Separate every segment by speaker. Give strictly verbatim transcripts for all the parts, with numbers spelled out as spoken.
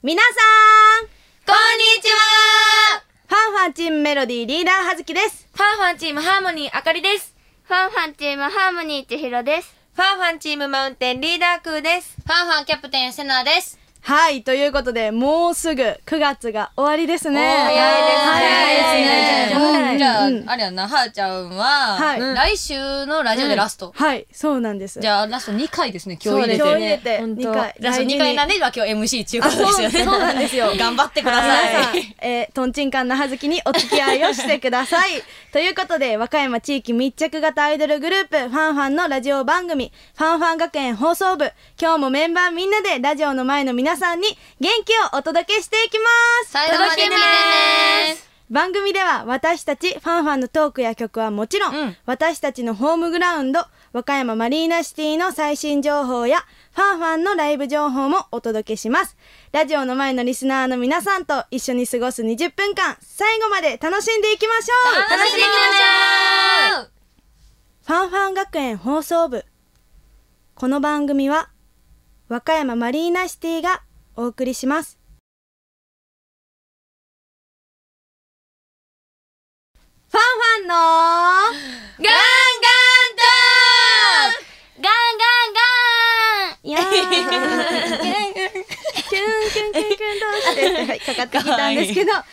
Speaker 1: 皆さん
Speaker 2: こんにちは。
Speaker 1: ファンファンチームメロディーリーダーはずきです。
Speaker 2: ファンファンチームハーモニーあかりです。
Speaker 3: ファンファンチームハーモニーちひろです。
Speaker 2: ファンファンチームマウンテンリーダークーです。
Speaker 4: ファンファンキャプテンセナです。
Speaker 1: はい、ということでもうすぐくがつが終わりですね。
Speaker 2: 早いですね。
Speaker 4: 早いですね。じゃあ、
Speaker 1: うん、
Speaker 4: あれやな、はーちゃんは、
Speaker 1: はい、
Speaker 4: 来週のラジオでラスト。うん、
Speaker 1: はい、そうなんです。
Speaker 4: じゃあラストにかいですね、今日入れて。
Speaker 1: 今日入れてにかい。
Speaker 4: ラストにかいなんで、今日 エムシー 中ことですよね。
Speaker 1: そうなんですよ。
Speaker 4: 頑張ってください。
Speaker 1: 皆さん、えー、とんちんかんなはずきにお付き合いをしてください。ということで、和歌山地域密着型アイドルグループ、ファンファンのラジオ番組、ファンファン学園放送部。今日もメンバーみんなでラジオの前の皆さんに元気をお届けしていきます。
Speaker 4: 最後まで見てねー。
Speaker 1: 番組では私たちファンファンのトークや曲はもちろん、うん、私たちのホームグラウンド、和歌山マリーナシティの最新情報やファンファンのライブ情報もお届けします。ラジオの前のリスナーの皆さんと一緒に過ごすにじゅっぷんかん、最後まで楽しんでいきましょう。
Speaker 4: 楽しんでいきましょう。
Speaker 1: ファンファン学園放送部。この番組は和歌山マリーナシティがお送りします。ファンファンの
Speaker 2: ガンガントーク、
Speaker 3: ガンガンガン、
Speaker 1: いやーキュンキュンキュンキュンどうして、はい、かかってきたんですけど、はい、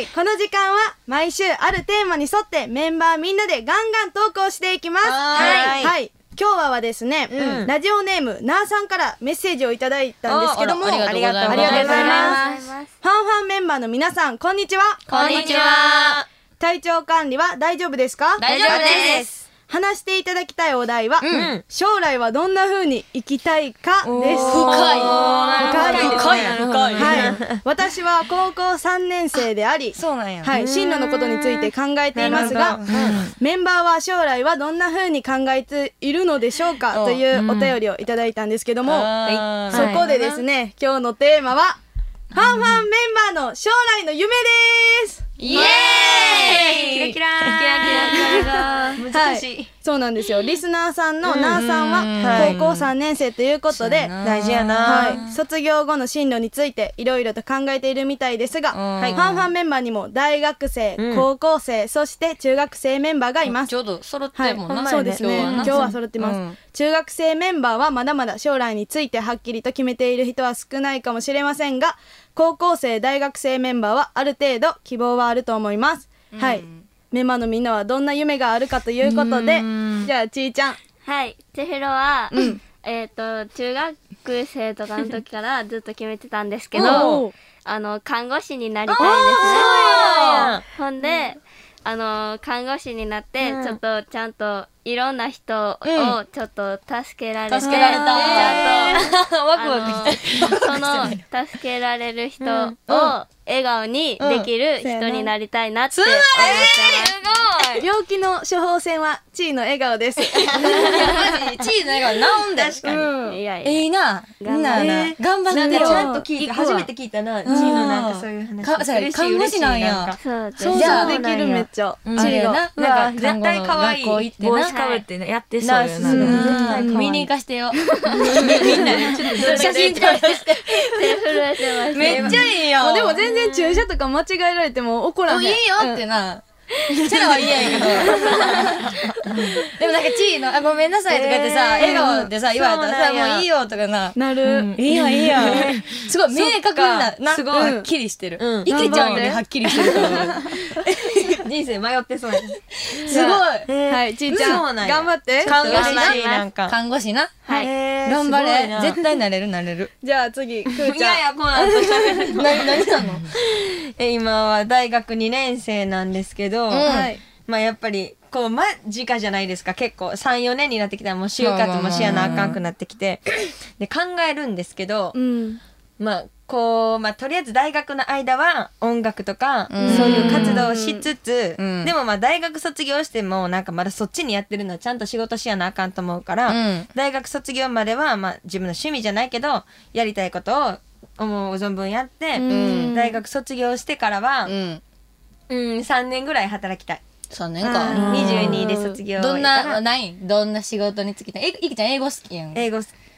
Speaker 1: この時間は毎週あるテーマに沿ってメンバーみんなでガンガントークをしていきます。はい、はい、今日はですね、うん、ラジオネームなーさんからメッセージをいただいたんですけども、
Speaker 4: ありがとうございます。
Speaker 1: ありがとうございます。ファンファンメンバーの皆さん、こんにちは。
Speaker 2: こんにちは。
Speaker 1: 体調管理は大丈夫ですか？
Speaker 2: 大丈夫です。
Speaker 1: 話していただきたいお題は、うん、将来はどんな風に生きたいかです。深
Speaker 4: い
Speaker 1: 深い深い、はい、私は高校さんねん生であり、
Speaker 2: そうなんや、
Speaker 1: はい、進路のことについて考えていますが、うん、メンバーは将来はどんな風に考えているのでしょうかというお便りをいただいたんですけども、はい、そこでですね、今日のテーマはファンファンメンバーの将来の夢です。
Speaker 2: イエーイ、キラキラー、キラキラキラ難しい、はい、
Speaker 1: そうなんですよ。リスナーさんのなーさんは高校さんねん生ということで、
Speaker 2: 大事やな、
Speaker 1: はい、卒業後の進路についていろいろと考えているみたいですが、はい、ファンファンメンバーにも大学生、うん、高校生、そして中学生メンバーがいます。
Speaker 4: ちょうど揃ってるもんな、
Speaker 1: はい、そうですね、今日は揃ってます、うん、中学生メンバーはまだまだ将来についてはっきりと決めている人は少ないかもしれませんが、高校生、大学生メンバーはある程度希望はあると思います。うん、はい、メンバーのみんなはどんな夢があるかということで、じゃあちーちゃん。
Speaker 3: はい、ちひろは、うん、えっと中学生とかの時からずっと決めてたんですけどあの看護師になりたいんですね。ほんで、あの看護師になって、うん、ちょっとちゃんといろんな人をちょっと助けられて、
Speaker 4: 助けられた、ち
Speaker 3: ゃんと
Speaker 4: ワクワクして
Speaker 3: その助けられる人を笑顔にできる人になりたいなって思ってます。
Speaker 1: 病気の処方箋はチーの笑顔です。
Speaker 4: いやマジチーの笑顔治んだよ。確かに、
Speaker 3: うん、いやいや
Speaker 4: いいな、
Speaker 3: 頑張って、
Speaker 2: 頑張って、ちゃんと聞いて初めて聞いたな、チーのなんかそういう話。
Speaker 4: 看護師なんや。
Speaker 3: そう
Speaker 1: 想像できる、めっちゃ。
Speaker 4: チーが
Speaker 2: なんか絶対可愛い帽子かぶってやってそうよな。
Speaker 4: 見に行かしてよ。み
Speaker 2: んなでちょっと
Speaker 4: 写真撮らせて。
Speaker 3: 手震えてます。
Speaker 4: めっちゃいいよ。
Speaker 1: でも全然注射とか間違えられても怒らへん。
Speaker 4: いいよってな。チャラは嫌やけど。でもなんかチーの、あ、ごめんなさいとか言ってさ、笑顔でさ、言われたらさ、もういいよとかな。
Speaker 1: なる。
Speaker 4: いいよいいよ。すごい明確な、すごいはっきりしてる。いけちゃんよりはっきりしてると思う。
Speaker 2: 人生迷ってそうや。
Speaker 1: すごい。はい、ちーちゃん頑張って。
Speaker 4: 看護師
Speaker 2: な。
Speaker 4: 看護師な。
Speaker 3: はい。
Speaker 4: 頑張れ。絶対なれるなれる。
Speaker 1: じゃあ次、くーちゃん。
Speaker 2: いやいや、こうなんと喋るの。
Speaker 4: 何何なの？
Speaker 2: え、今は大学にねん生なんですけど、まあやっぱりこう間近じゃないですか。結構さん、よねんになってきたらもう就活もしやなあかんくなってきて、で考えるんですけど、まあこうまあとりあえず大学の間は音楽とかそういう活動をしつつ、でもまあ大学卒業してもなんかまだそっちにやってるのはちゃんと仕事しやなあかんと思うから、大学卒業まではまあ自分の趣味じゃないけどやりたいことを思う存分やって、大学卒業してからは、うん、さんねんぐらい働きたい。
Speaker 4: さんねんか。
Speaker 2: にじゅうにで卒業。
Speaker 4: どんな、ないどんな仕事に就きたい。え、いきちゃん英語好きやん。
Speaker 2: 英語、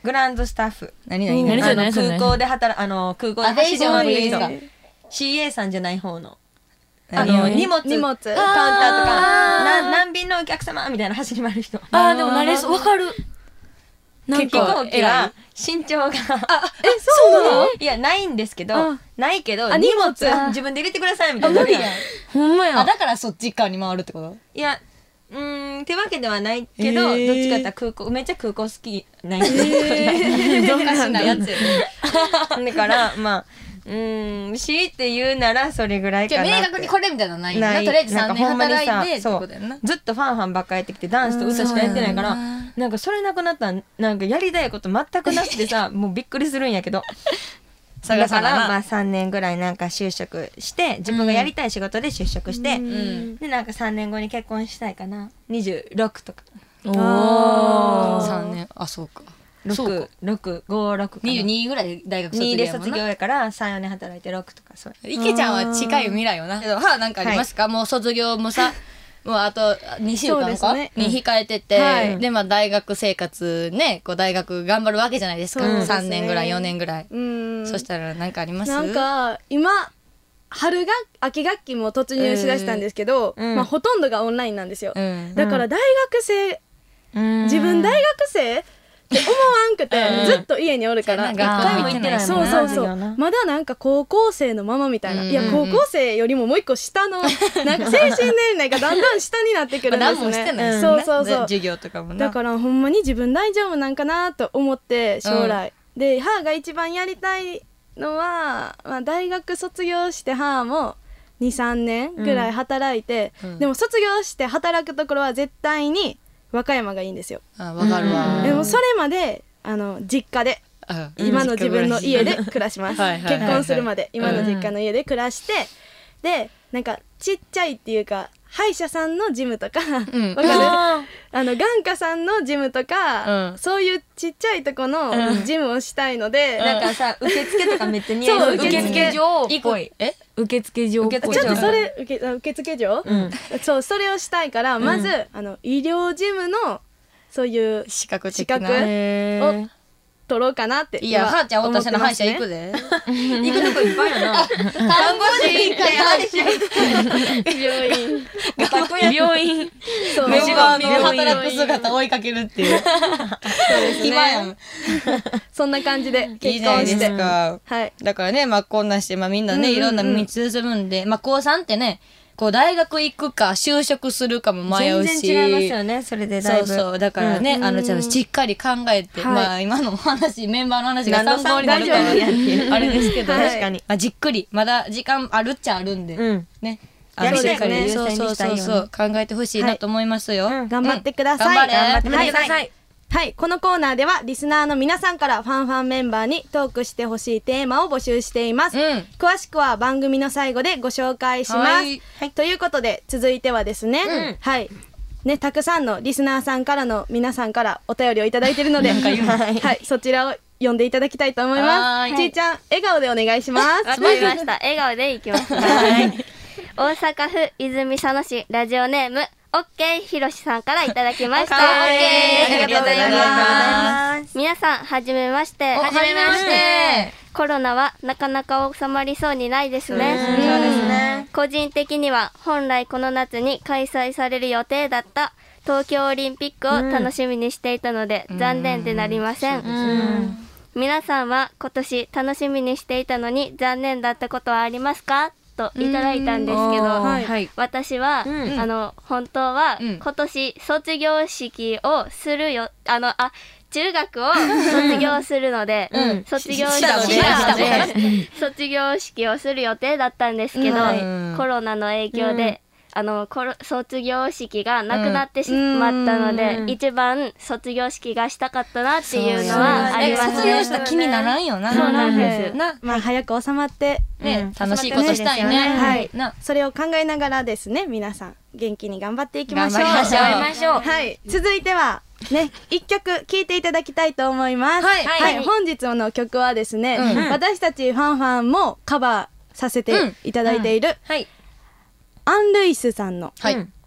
Speaker 2: グランドスタッフ。
Speaker 4: 何何
Speaker 1: 何
Speaker 2: あの
Speaker 4: 何それ
Speaker 2: 空港で働あの空港で
Speaker 4: あデイジョブリーズか
Speaker 2: シーエー さんじゃない方のあ
Speaker 4: 何何
Speaker 2: の荷物
Speaker 1: 荷物
Speaker 2: カウンターとかな何便のお客様みたいな走り回る人。
Speaker 4: あーでも慣れそうわかる
Speaker 2: 飛行機は身長が
Speaker 1: えそうなの
Speaker 2: いやないんですけど
Speaker 1: あ
Speaker 2: ないけど
Speaker 1: あ
Speaker 2: 荷物
Speaker 1: 荷物
Speaker 2: 自分で入れてくださいみたいな。
Speaker 4: ほんまやあだからそっち側に回るってこと
Speaker 2: いやうーんってわけではないけど、
Speaker 4: へー
Speaker 2: どっちかって言ったら空港めっちゃ空港好きない人
Speaker 4: どうかしないやつよね
Speaker 2: だからまあうーん強いて言うならそれぐらい
Speaker 4: じゃあ
Speaker 2: かなって。
Speaker 4: 明確にこれみたいなのないんだ
Speaker 2: ない
Speaker 4: とりあえずさんねん
Speaker 2: なんかほんまにさ
Speaker 4: 働いてって
Speaker 2: そう
Speaker 4: ことやんな
Speaker 2: ずっとファンファンばっかやってきてダンスと歌しかやってないから
Speaker 4: そうやな
Speaker 2: なんかそれなくなったらなんかやりたいこと全くなくてさもうびっくりするんやけどだからまあさんねんぐらいなんか就職して自分がやりたい仕事で就職して、
Speaker 4: うん
Speaker 2: でなんかさんねんごに結婚したいかなにじゅうろくとか
Speaker 4: お
Speaker 1: あー
Speaker 4: おさんねんあそうか
Speaker 2: ろく、ろく、ご、ろくかな。
Speaker 4: にじゅうにぐらい大学卒業
Speaker 2: にで
Speaker 4: やもんな
Speaker 2: 卒業やからさん、よねん働いてろくとかそう。
Speaker 4: 池ちゃんは近い未来よな。けど、はなんかありますか、もう卒業もさ、もうあとにしゅうかんか、
Speaker 1: そうですね
Speaker 4: に控えてて、
Speaker 1: はい
Speaker 4: で、まあ大学生活ね、こう大学頑張るわけじゃないですか。
Speaker 1: そうですね
Speaker 4: さんねんぐらい、よねんぐらい。
Speaker 1: うん
Speaker 4: そしたら何かあります
Speaker 1: なんか今春が秋学期も突入しだしたんですけど、
Speaker 2: うん
Speaker 1: まあ、ほとんどがオンラインなんですよ、
Speaker 4: うん。
Speaker 1: だから大学生、自
Speaker 2: 自
Speaker 1: 分大学生って思わんくて、
Speaker 4: うん
Speaker 1: ずっと家におるから、
Speaker 4: そうやな学校も行ってないもんな
Speaker 1: そうそうそう
Speaker 2: 授業な
Speaker 1: まだなんか高校生のままみたいな、
Speaker 4: うん
Speaker 1: いや高校生よりももう一個下のなんか精神年齢がだんだん下になってくるんですね、
Speaker 4: まあ何もしてないし
Speaker 1: そうそうそう
Speaker 4: 授業とかもな。
Speaker 1: だからほんまに自分大丈夫なんかなと思って将来、で母が一番やりたいのは、まあ、大学卒業して母もにさんねんぐらい働いて、
Speaker 4: うん
Speaker 1: でも卒業して働くところは絶対に和歌山がいいんですよ、
Speaker 4: あ、わかるわ。
Speaker 1: でもそれまであの実家で
Speaker 4: あ
Speaker 1: 今の自分の家で暮らします
Speaker 4: はいはいはいはい
Speaker 1: 結婚するまで今の実家の家で暮らして、でなんかちっちゃいっていうか歯医者さんのジムとか、
Speaker 4: ん
Speaker 1: わかる
Speaker 2: あ
Speaker 1: あの眼科さんのジムとか、
Speaker 4: うん
Speaker 1: そういうちっちゃいとこの
Speaker 4: うん
Speaker 1: ジムをしたいので、
Speaker 2: ーなんかさ受付とかめっちゃ似合
Speaker 1: そう
Speaker 2: う
Speaker 1: 受付
Speaker 2: 嬢
Speaker 4: っぽい。え
Speaker 2: 受付嬢っぽい
Speaker 4: 受付
Speaker 1: ちょっとそれ受けあ受付嬢、
Speaker 2: うん
Speaker 1: そうそれをしたいからまず、あの医療事務のそういう
Speaker 4: 資格的
Speaker 1: 資格
Speaker 4: な。
Speaker 2: へー
Speaker 1: 取ろうかなって
Speaker 4: いや、はーちゃんおったしな歯医者行く
Speaker 1: で
Speaker 4: で。
Speaker 2: 行くとこいっぱいやな
Speaker 4: 看護師行って歯医者行く。
Speaker 1: 病院
Speaker 2: オタクや
Speaker 4: 病院。
Speaker 1: そう
Speaker 4: メンバーの
Speaker 1: 病院
Speaker 4: 働く姿追いかけるっていう。
Speaker 1: そうです
Speaker 4: 暇やん。
Speaker 1: ねそんな感じで
Speaker 4: いい
Speaker 1: 結
Speaker 4: じゃないで
Speaker 1: 婚して
Speaker 4: すか。
Speaker 1: はい
Speaker 4: だからね、まあこんなして、まあみんなね、
Speaker 1: うんうんうん
Speaker 4: いろんな道進むんで、まあ高さんってね、こう大学行くか就職するかも迷うし。
Speaker 2: 全然違いますよねそれでだいぶ
Speaker 4: そうそう。だからね、
Speaker 1: うん
Speaker 4: あの、ちゃんとしっかり考えて、
Speaker 1: はい
Speaker 4: まあ今のお話、メンバーの話が参考になるか
Speaker 1: 何の参考になる
Speaker 2: やんっていう
Speaker 4: ら、あれですけど、
Speaker 1: はい
Speaker 4: 確かに。まあじっくり、まだ時間あるっちゃあるんで、
Speaker 2: うん
Speaker 4: ね。
Speaker 2: やりたい
Speaker 1: こと優
Speaker 4: そうそう
Speaker 2: 先にしたいよね
Speaker 4: そうそう、考えてほしいなと思いますよ。
Speaker 2: うん
Speaker 1: 頑張ってください、
Speaker 4: うん頑張れ
Speaker 2: 頑張ってください
Speaker 1: はいはい、このコーナーではリスナーの皆さんからファンファンメンバーにトークしてほしいテーマを募集しています、
Speaker 4: うん
Speaker 1: 詳しくは番組の最後でご紹介します、
Speaker 4: はい
Speaker 1: ということで続いてはですね、
Speaker 2: うん
Speaker 1: はいね、たくさんのリスナーさんからの皆さんからお便りをいただいているので、はい、そちらを読んでいただきたいと思います。
Speaker 4: はい
Speaker 1: ちーちゃん、笑顔でお願いします。
Speaker 3: わかりました。笑顔でいきますね。大阪府泉佐野市ラジオネームオッケーひろしさんからいただきました。
Speaker 4: はい
Speaker 1: ありがとうございます。
Speaker 3: 皆さんはじめまして。
Speaker 4: はじめまして。
Speaker 3: コロナはなかなか収まりそうにないですね。
Speaker 2: そうですね
Speaker 3: 個人的には本来この夏に開催される予定だった東京オリンピックを楽しみにしていたので、残念でなりません。
Speaker 2: うん
Speaker 3: 皆さんは今年楽しみにしていたのに残念だったことはありますかといただいたんですけど、
Speaker 1: はい
Speaker 2: はい
Speaker 3: 私は、
Speaker 2: うん
Speaker 3: あの本当は
Speaker 4: うん
Speaker 3: 今年卒業式をするよあのあ中学を卒業するので、
Speaker 2: うん
Speaker 3: 卒業式
Speaker 4: したのね
Speaker 3: したの
Speaker 4: したの
Speaker 3: で卒業式をする予定だったんですけど、
Speaker 4: はい
Speaker 3: コロナの影響で、あのコロ卒業式がなくなってしまったので、
Speaker 2: うん
Speaker 3: 一番卒業式がしたかったなっていうのはありますね。
Speaker 4: 卒業した気にならんよな。
Speaker 3: そうなんです
Speaker 4: な、
Speaker 1: まあ、早く収まって、
Speaker 4: ね、
Speaker 2: うん
Speaker 4: 楽しいことしたいね。
Speaker 1: はい
Speaker 4: な、
Speaker 1: それを考えながらですね、皆さん元気に頑張っていきましょう。
Speaker 4: 頑張りましょう頑張りましょう
Speaker 1: はい、続いてはね、一曲聴いていただきたいと思います。
Speaker 4: はい
Speaker 1: はい、本日の曲はですね、
Speaker 4: うん
Speaker 1: 私たちファンファンもカバーさせていただいている、
Speaker 2: はい
Speaker 1: アン・ルイスさんの
Speaker 4: はい。
Speaker 2: うん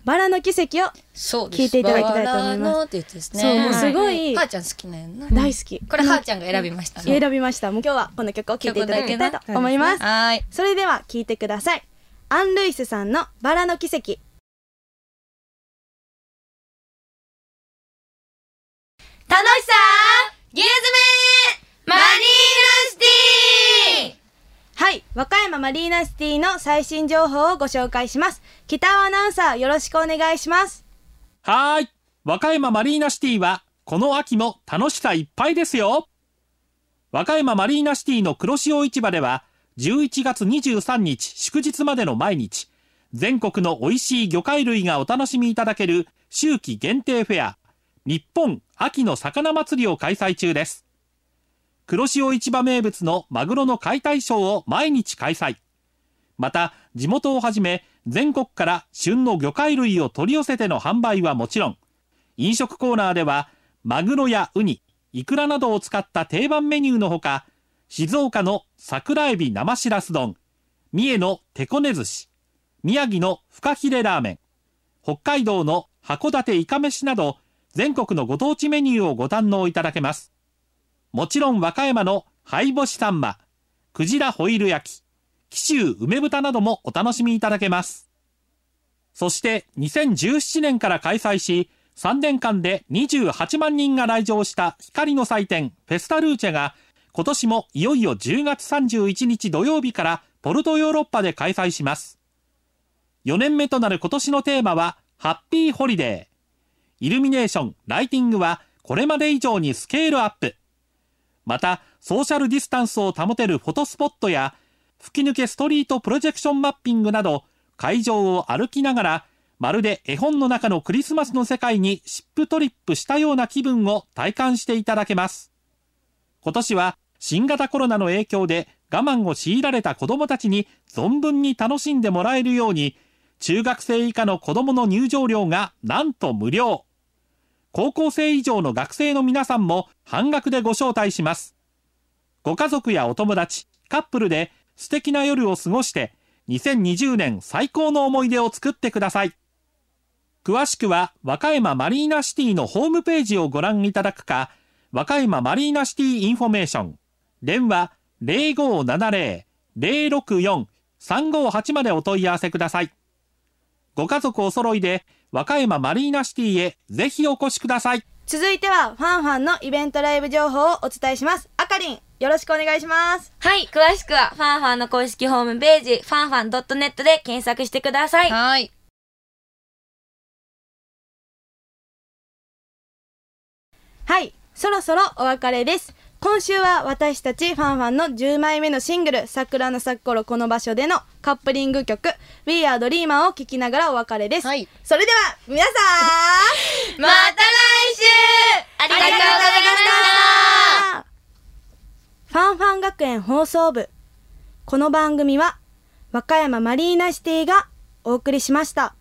Speaker 1: バラの奇跡を聞いていただきたいと思います。
Speaker 4: って言ってですね。
Speaker 1: そう、もうすごい、
Speaker 4: はーちゃん好きなんやな。
Speaker 1: 大好き。
Speaker 4: これはーちゃんが選びましたね。
Speaker 1: 選びました。もう今日はこの曲を聴いていただきたいと思います。
Speaker 4: はい。
Speaker 1: それでは聴いてください。アン・ルイスさんのバラの奇跡。楽し
Speaker 2: さギューズメマリーナシティ。
Speaker 1: はい、和歌山マリーナシティの最新情報をご紹介します。北尾アナウンサー、よろしくお願いします。
Speaker 5: はーい、和歌山マリーナシティはこの秋も楽しさいっぱいですよ。和歌山マリーナシティの黒潮市場ではじゅういちがつにじゅうさんにち祝日までの毎日、全国の美味しい魚介類がお楽しみいただける秋季限定フェア、日本秋の魚祭りを開催中です。黒潮市場名物のマグロの解体ショーを毎日開催。また地元をはじめ全国から旬の魚介類を取り寄せての販売はもちろん、飲食コーナーではマグロやウニ、イクラなどを使った定番メニューのほか、静岡の桜エビ生しらす丼、三重の手こね寿司、宮城のフカヒレラーメン、北海道の函館イカ飯など全国のご当地メニューをご堪能いただけます。もちろん和歌山の灰干しサンマ、クジラホイル焼き、紀州梅豚などもお楽しみいただけます。そしてにせんじゅうななねんから開催し、さんねんかんでにじゅうはちまんにんが来場した光の祭典フェスタルーチェが、今年もいよいよじゅうがつさんじゅういちにち土曜日からポルトヨーロッパで開催します。よねんめとなる今年のテーマはハッピーホリデー。イルミネーション、ライティングはこれまで以上にスケールアップ。またソーシャルディスタンスを保てるフォトスポットや吹き抜けストリートプロジェクションマッピングなど、会場を歩きながらまるで絵本の中のクリスマスの世界にシップトリップしたような気分を体感していただけます。今年は新型コロナの影響で我慢を強いられた子どもたちに存分に楽しんでもらえるように、中学生以下の子どもの入場料がなんと無料。高校生以上の学生の皆さんも半額でご招待します。ご家族やお友達、カップルで素敵な夜を過ごしてにせんにじゅうねん最高の思い出を作ってください。詳しくは和歌山マリーナシティのホームページをご覧いただくか、和歌山マリーナシティインフォメーション、電話 ゼロごーななゼロ ゼロろくよん さんごーはち までお問い合わせください。ご家族お揃いで和歌山マリーナシティへぜひお越しください。
Speaker 1: 続いてはファンファンのイベントライブ情報をお伝えします。あかりん、よろしくお願いします。
Speaker 6: はい、詳しくはファンファンの公式ホームページファンファン .net で検索してください。
Speaker 4: はい。
Speaker 1: はい、そろそろお別れです。今週は私たちファンファンのじゅうまいめのシングル桜の咲く頃この場所でのカップリング曲 We Are Dreamer を聴きながらお別れです、はい、それでは皆さん
Speaker 2: また来週ありがとうございました。
Speaker 1: ファンファン学園放送部、この番組は和歌山マリーナシティがお送りしました。